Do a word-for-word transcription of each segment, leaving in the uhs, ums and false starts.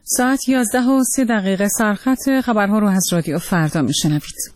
ساعت یازده و سه دقیقه سرخط خبرها رو از رادیو فردا میشنوید.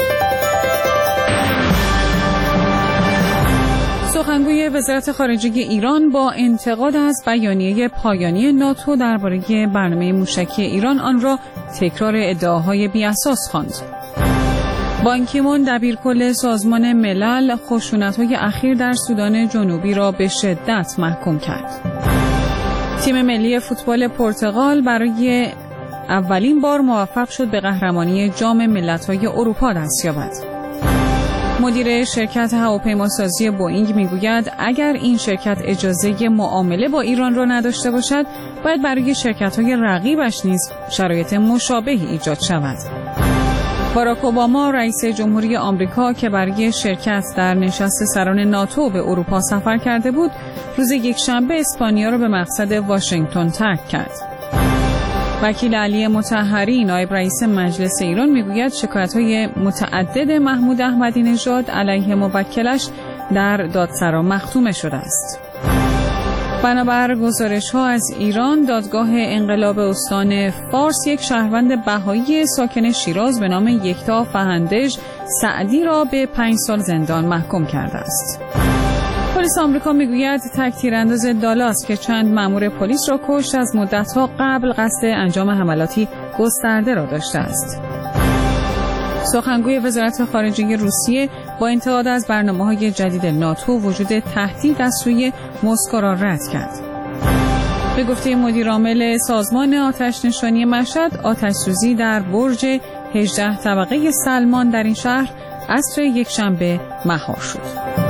سخنگوی وزارت خارجه ایران با انتقاد از بیانیه پایانی ناتو درباره برنامه موشکی ایران آن را تکرار ادعاهای بی‌اساس خواند. بان کی مون دبیرکل سازمان ملل خشونت‌های اخیر در سودان جنوبی را به شدت محکوم کرد. تیم ملی فوتبال پرتغال برای اولین بار موفق شد به قهرمانی جام ملت‌های اروپا دست یابد. مدیر شرکت هواپیماسازی بوئینگ میگوید اگر این شرکت اجازه معامله با ایران را نداشته باشد، باید برای شرکت‌های رقیبش نیز شرایط مشابهی ایجاد شود. باراک اوباما رئیس جمهوری آمریکا که برای شرکت در نشست سران ناتو به اروپا سفر کرده بود، روز یکشنبه اسپانیا را به مقصد واشنگتن ترک کرد. وکیل علی مطهری نایب رئیس مجلس ایران میگوید شکایت‌های متعدد محمود احمدی نژاد علیه موکلش در دادسرا مختومه شده است. بنابر گزارش‌ها از ایران، دادگاه انقلاب استان فارس یک شهروند بهایی ساکن شیراز به نام یکتا فهندج سعدی را به پنج سال زندان محکوم کرده است. پلیس آمریکا میگوید تک تیرانداز دالاس که چند مأمور پلیس را کشت از مدت‌ها قبل قصد انجام حملاتی گسترده را داشته است. سخنگوی وزارت خارجه روسیه با انتقاد از برنامه‌های جدید ناتو وجود تهدید از سوی مسکو را رد کرد. به گفته مدیر عامل سازمان آتش‌نشانی مشهد، آتش‌سوزی در برج هجده طبقه سلمان در این شهر عصر یکشنبه مهار شد.